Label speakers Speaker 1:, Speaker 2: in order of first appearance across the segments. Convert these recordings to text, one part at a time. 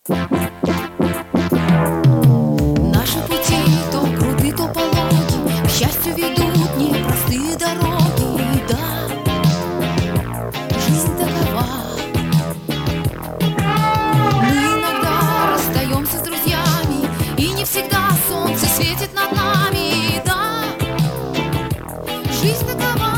Speaker 1: Наши пути то круты, то пологи, к счастью ведут непростые дороги. Да, жизнь такова. Мы иногда расстаемся с друзьями, и не всегда солнце светит над нами. Да, жизнь такова.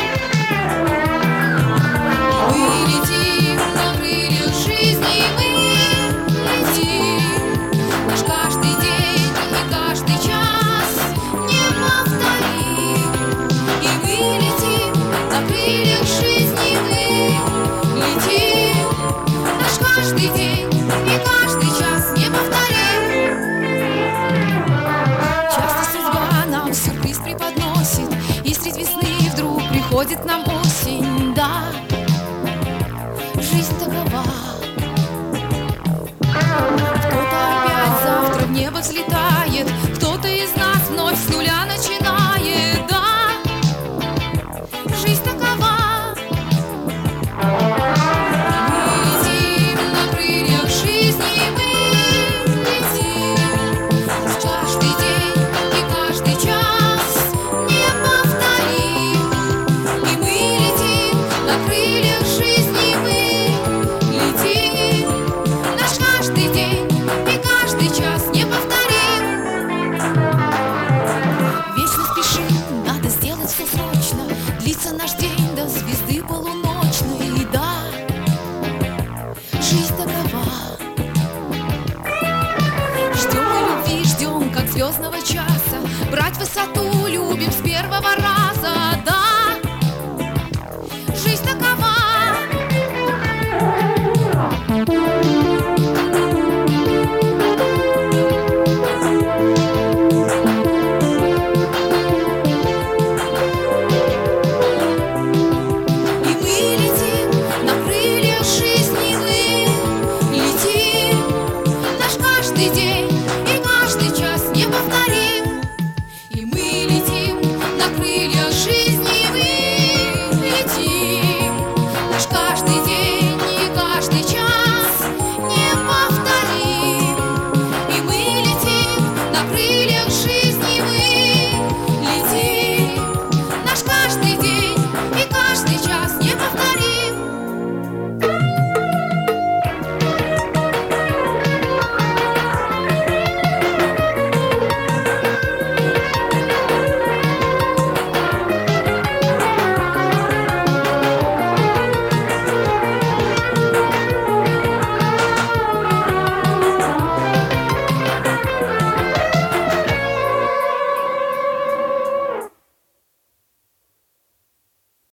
Speaker 1: Мы летим на крыльях жизни, мы летим. Наш каждый день и каждый час неповторим. И мы летим на крыльях жизни, мы летим. Наш каждый день и каждый час неповторим. Часто судьба нам сюрприз преподносит, и средь весны вдруг приходит нам осень. Да, жизнь такова. Кто-то опять завтра в небо взлетает, кто-то из нас вновь с нуля начинает. Да, жизнь такова. Мы летим на крыльях жизни, мы летим. Наш каждый день и каждый час неповторим. И мы летим на крыльях жизни, мы летим. Наш каждый день и каждый час неповторим. Вечно спешим, надо сделать все срочно. Длится наш день до звезды полуночной. Да, жизнь такова. Ждем любви, ждем, как звездного часа. Брать высоту любим с первого раза. Да, жизнь такова. И мы летим на крыльях жизни, мы летим. Наш каждый день